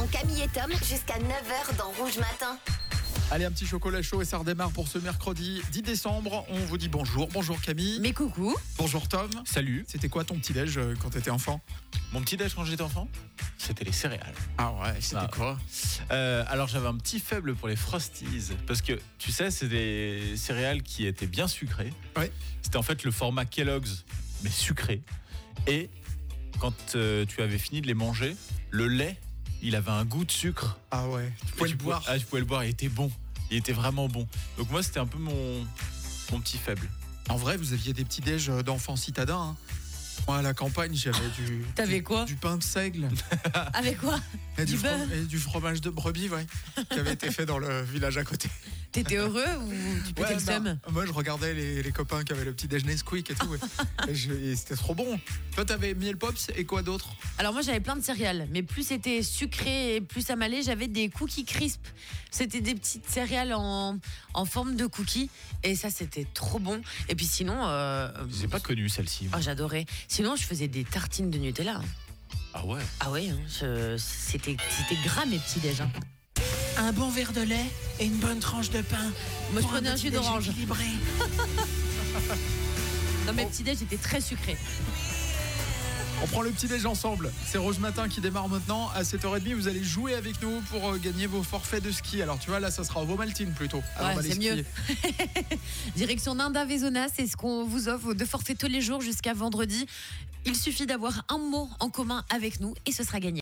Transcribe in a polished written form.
sont Camille et Tom jusqu'à 9h dans Rouge Matin. Allez, un petit chocolat chaud et ça redémarre pour ce mercredi 10 décembre. On vous dit bonjour. Bonjour Camille. Mais coucou. Bonjour Tom. Salut. C'était quoi ton petit-déj quand t'étais enfant? Mon petit déj quand j'étais enfant, c'était les céréales. Ah ouais, c'était quoi? Alors j'avais un petit faible pour les Frosties parce que tu sais, c'est des céréales qui étaient bien sucrées. Ouais. C'était en fait le format Kellogg's mais sucré. Et quand tu avais fini de les manger, le lait, il avait un goût de sucre. Ah ouais, tu pouvais le boire. Ah, je pouvais le boire, il était bon. Il était vraiment bon. Donc moi, c'était un peu mon petit faible. En vrai, vous aviez des petits déj d'enfants citadins. Hein. Moi, à la campagne, j'avais T'avais quoi? Du pain de seigle. Avec quoi? Et Du beurre. et du fromage de brebis, ouais, qui avait été fait dans le village à côté. T'étais heureux ou tu pétais le seum? Moi, je regardais les copains qui avaient le petit déjeuner Squeak et tout. Ouais. Et c'était trop bon. Toi, t'avais miel pops et quoi d'autre? Alors moi j'avais plein de céréales, mais plus c'était sucré et plus ça m'allait, j'avais des cookies crisp. C'était des petites céréales en forme de cookies et ça c'était trop bon. Et puis sinon... J'ai pas connu celle-ci. Oh, j'adorais. Sinon je faisais des tartines de Nutella. Ah ouais. Ah ouais, c'était gras mes petits déj. Un bon verre de lait et une bonne tranche de pain. Moi je Pour prenais un jus petit-déj d'orange. équilibré. Non, mes petits déj étaient très sucrés. On prend le petit déj ensemble. C'est Rouge Matin qui démarre maintenant. À 7h30, vous allez jouer avec nous pour gagner vos forfaits de ski. Alors tu vois, là, ça sera au Vaumaltine plutôt. Ouais, c'est mieux. Direction Nanda-Vezona, c'est ce qu'on vous offre de forfait tous les jours jusqu'à vendredi. Il suffit d'avoir un mot en commun avec nous et ce sera gagné.